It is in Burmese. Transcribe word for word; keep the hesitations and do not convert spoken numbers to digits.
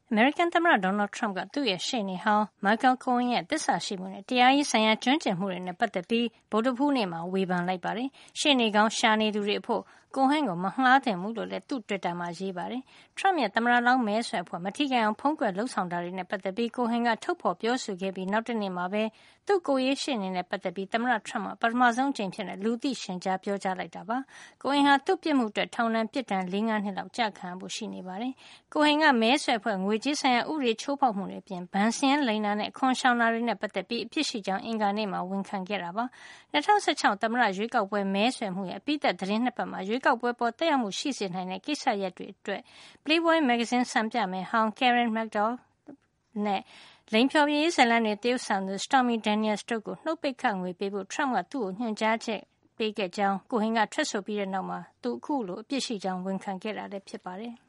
အမေရိကန်သမ္မတ Donald Trump ကသူ့ရဲ့ရှေ့နေဟောင်း Michael Cohen ရဲ့သစ္စာရှိမှုနဲ့တရားရေးဆိုင်ရာကျွမ်းကျင်မှုတွေနဲ့ပတ်သက်ပြီးဗုဒ္ဓဟူးနေ့မှာဝေဖန်လိုက်ပါတယ်။ရှေ့နေကောင်းရှာနေသူတွေအဖို့ Cohen ကိုမငှားသင့်ဘူးလို့လည်းသူ့တွစ်တာမှာရေးပါတယ်။ Trump ရဲ့သမ္မတလောင်းမဲဆွယ်အဖွဲ့မထိခိုက်အောင်ဖုံးကွယ်လုပ်ဆောင်တာတွေနဲ့ပတ်သက်ပြီး Cohen ကထုတ်ဖေါ်ပြောဆိုခဲ့ပြီးနောက်တနေ့မှာပဲသူ့ကိုယ်ရေးရှေ့နေနဲ့ပတ်သက်ပြီးသမ္မတ Trump ကပထမဆုံးအကြိမ်အဖြစ်လူသိရှင်ကြားပြောကြားလိုက်တာပါ။ Cohen ဟာသူ့ပြစ်မှုအတွက်ထောင်ဒဏ်ပြစ်ဒဏ် လေးငါးနှစ်လောက်ကျခံရဖို့ရှိနေပါတယ်။ Cohen ကမဲဆွယ်အဖွဲ့ငွေကြေးဆိုင်ရာဥပဒေချိုးဖေါက်မှုတွေအပြင်ဘဏ်စာရင်းလိမ်တာနဲ့အခွန်ရှောင်တာတွေနဲ့ပတ်သက်ပြီးအပြစ်ရှိကြောင်းအင်္ဂါနေ့မှာဝန်ခံခဲ့တာပါ။၂၀၁၆သမ္မတရွေးကောက်ပွဲမဲဆွယ်မှုရဲ့အပြီးသတ်သတင်းနှစ်ပတ်မှာရွေးကောက်ပွဲပေါ်သက်ရောက်မှုရှိစေနိုင်တဲ့ကိစ္စရပ်တွေအတွက် Playboy မဂ္ဂဇင်းစံပြမယ်ဟောင်း Karen McDougal နဲ့လိင်ဖျော်ဖြေရေးဇာတ်လမ်းတွေသရုပ်ဆောင်သူ Stormy Daniels တို့ကိုနှုတ်ပိတ်ခငွေပေးဖို့ Trump ကသူ့ကိုညွှန်ကြားချက်ပေးခဲ့ကြောင်း Cohen ကထွက်ဆိုပြီးတဲ့နောက်မှာသူအခုလိုအပြစ်ရှိကြောင်းဝန်ခံခဲ့တာဖြစ်ပါတယ်။